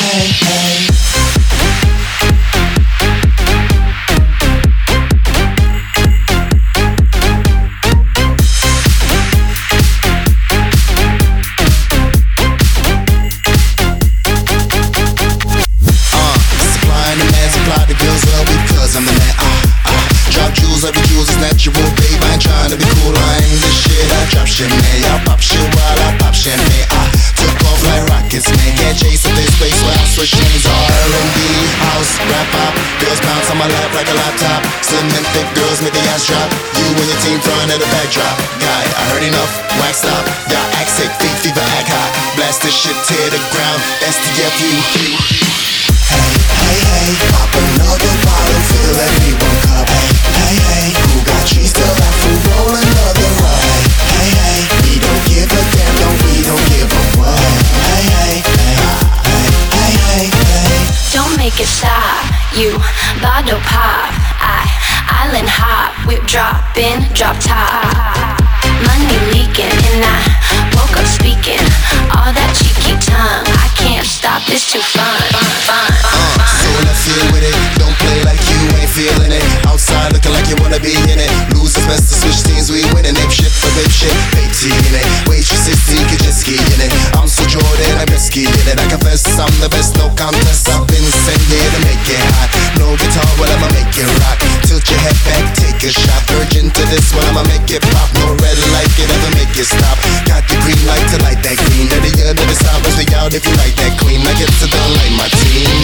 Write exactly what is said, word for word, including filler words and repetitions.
hey, hey. Every jewel's is natural, babe. I ain't trying to be cool, I ain't this shit. I drop champagne, I pop shit while I pop champagne. I took off like rockets, man. Can't chase at this space where I switch lanes. R and B, house, rap pop. Girls bounce on my lap like a laptop. Slim and thick girls make the ass drop. You and your team front of the backdrop. Guy, I heard enough, wax stop. Y'all act sick, feet fever, act hot. Blast this shit, tear the ground. S T F U. Hey, hey, hey, pop another bottle, fill everyone cup. Hey, hey, hey, who got cheese to laugh, who roll another ride? Hey, hey, we don't give a damn, no, we don't give a what. Hey, hey, hey, hey, hey, hey, hey. Don't make it stop, you bottle pop. I island hop, whip dropping, drop top. Money leaking, and I woke up speaking all that cheeky tongue. I can't stop, this too fun, fun, fun, fun, fun. So when I feel with it, don't play like you ain't feeling it. Outside looking like you wanna be in it. Losers best to switch teams, we winning. Ape shit for babe shit, babe tea in it. Waitress sixteen, get jet ski in it. I'm so Jordan, I'm risky in it. I confess I'm the best, no contest. I've been sent here to make it hot. No guitar, well I'ma make it rock. Tilt your head back, take a shot. Virgin to this one, I'ma make it pop. No red light can ever make it stop. Got the green light to light that green. At the end of the stop, we out if you like that queen. I get to the light my team.